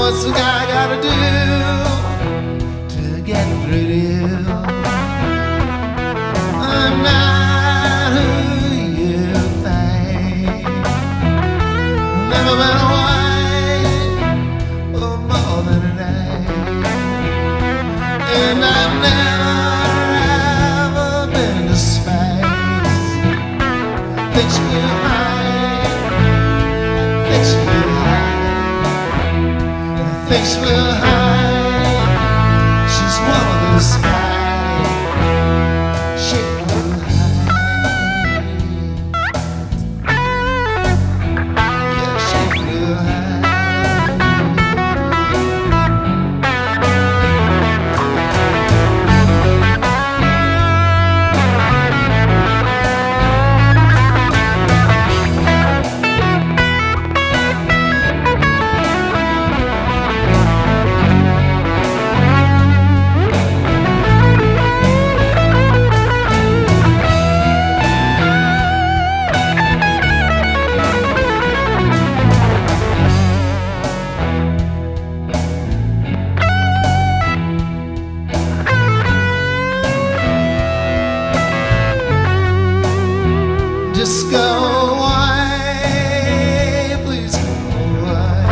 what's a guy gotta do to get through to you? I'm not who you think. Never been away for more than a day, and I've never ever been to space. Things feel high, things feel high, things feel high. She's one of the sky. She flew high. Yeah, she flew high. Just go away, please go away.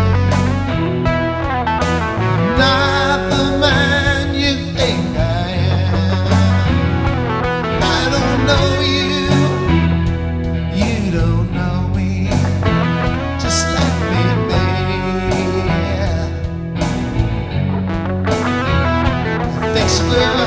Not the man you think I am. I don't know you, you don't know me. Just let me be. Things will